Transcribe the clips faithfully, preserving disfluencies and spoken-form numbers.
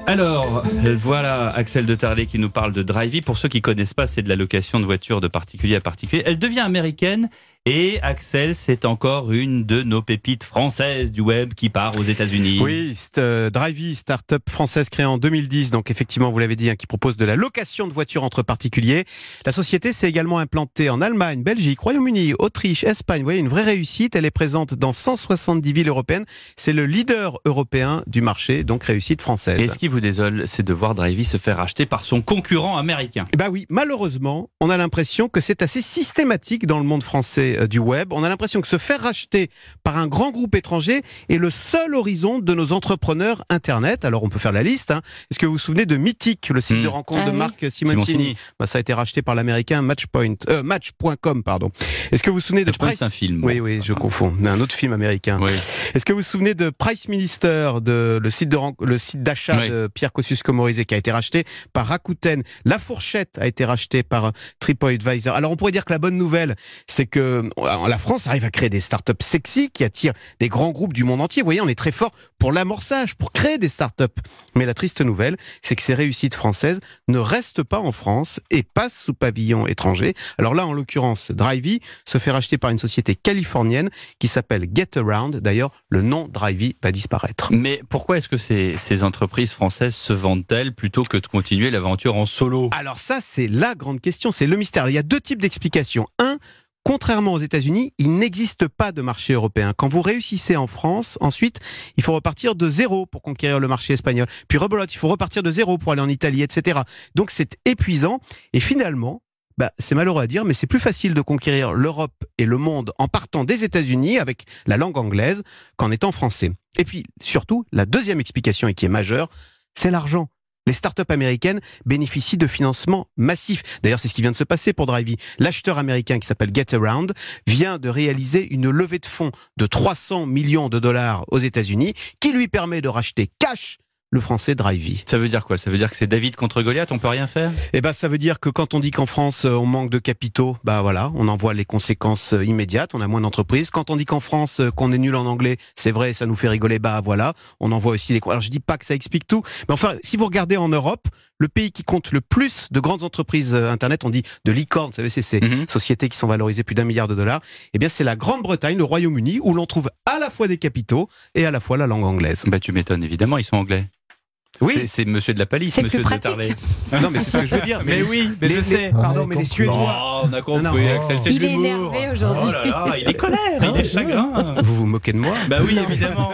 Alors, voilà Axel de Tarlet qui nous parle de Drivey. Pour ceux qui ne connaissent pas, c'est de la location de voitures de particulier à particulier. Elle devient américaine et Axel, c'est encore une de nos pépites françaises du web qui part aux États-Unis. Oui, c'est euh, Drivey, start-up française créée en deux mille dix. Donc effectivement, vous l'avez dit, hein, qui propose de la location de voitures entre particuliers. La société s'est également implantée en Allemagne, Belgique, Royaume-Uni, Autriche, Espagne. Vous voyez, une vraie réussite. Elle est présente dans cent soixante-dix villes européennes. C'est le leader européen du marché, donc réussite française. Et ce qui vous désole, c'est de voir Drivey se faire racheter par son concurrent américain. Eh ben oui, malheureusement, on a l'impression que c'est assez systématique dans le monde français euh, du web. On a l'impression que se faire racheter par un grand groupe étranger est le seul horizon de nos entrepreneurs Internet. Alors on peut faire la liste. Hein. Est-ce que vous vous souvenez de Mythic, le site mmh. de rencontre ah, de oui. Marc Simoncini, Simoncini. Bah, ça a été racheté par l'américain Matchpoint, euh, Match point com, pardon. Est-ce que vous vous souvenez de Price... C'est un film. Oui, oui, je confonds. Un autre film américain. Oui. Est-ce que vous vous souvenez de Price Minister, de, le site de ren... le site d'achat oui. de Pierre Kosciusko-Morizet qui a été racheté par Rakuten. La Fourchette a été rachetée par TripAdvisor. Alors on pourrait dire que la bonne nouvelle, c'est que la France arrive à créer des startups sexy qui attirent des grands groupes du monde entier. Vous voyez, on est très fort pour l'amorçage, pour créer des startups. Mais la triste nouvelle, c'est que ces réussites françaises ne restent pas en France et passent sous pavillon étranger. Alors là, en l'occurrence, Drivey se fait racheter par une société californienne qui s'appelle Getaround. D'ailleurs, le nom Drivey va disparaître. Mais pourquoi est-ce que ces, ces entreprises françaises se vendent-elles plutôt que de continuer l'aventure en solo? Alors ça, c'est la grande question, c'est le mystère. Il y a deux types d'explications. Un, contrairement aux États-Unis, il n'existe pas de marché européen. Quand vous réussissez en France, ensuite, il faut repartir de zéro pour conquérir le marché espagnol. Puis rebelote, il faut repartir de zéro pour aller en Italie, et cetera. Donc c'est épuisant. Et finalement, bah, c'est malheureux à dire, mais c'est plus facile de conquérir l'Europe et le monde en partant des États-Unis avec la langue anglaise qu'en étant français. Et puis, surtout, la deuxième explication et qui est majeure, c'est l'argent. Les startups américaines bénéficient de financements massifs. D'ailleurs, c'est ce qui vient de se passer pour Drivey. L'acheteur américain qui s'appelle Getaround vient de réaliser une levée de fonds de trois cents millions de dollars aux États-Unis qui lui permet de racheter cash le français Drivey. Ça veut dire quoi? Ça veut dire que c'est David contre Goliath, on peut rien faire? Eh ben, ça veut dire que quand on dit qu'en France on manque de capitaux, bah voilà, on en voit les conséquences immédiates, on a moins d'entreprises. Quand on dit qu'en France qu'on est nul en anglais, c'est vrai, ça nous fait rigoler, bah voilà, on en voit aussi les. Alors je dis pas que ça explique tout, mais enfin, si vous regardez en Europe, le pays qui compte le plus de grandes entreprises Internet, on dit de licornes, vous savez, c'est ces mm-hmm. sociétés qui sont valorisées plus d'un milliard de dollars, eh bien c'est la Grande-Bretagne, le Royaume-Uni, où l'on trouve à la fois des capitaux et à la fois la langue anglaise. Bah tu m'étonnes, évidemment, ils sont anglais. Oui, c'est, c'est Monsieur de la Palisse, c'est Monsieur plus de Tarlet. Non, mais c'est ce que je veux dire. Mais, mais oui, mais les, je sais. Les, pardon, mais les Suédois. Oh, on a compris. Non, non, Axel, c'est il de est l'humour. énervé aujourd'hui. Oh là là, il est colère, il est chagrin. Vous vous moquez de moi? Bah oui, évidemment.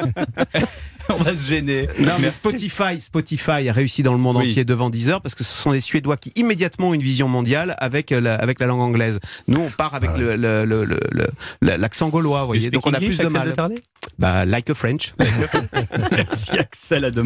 On va se gêner. Non, mais Spotify, Spotify a réussi dans le monde oui. entier devant Deezer parce que ce sont les Suédois qui immédiatement ont une vision mondiale avec la, avec la langue anglaise. Nous, on part avec ah. le, le, le, le, le, l'accent gaulois, vous voyez. Donc on a plus de mal. De bah, like a French. Merci Axel, à demain.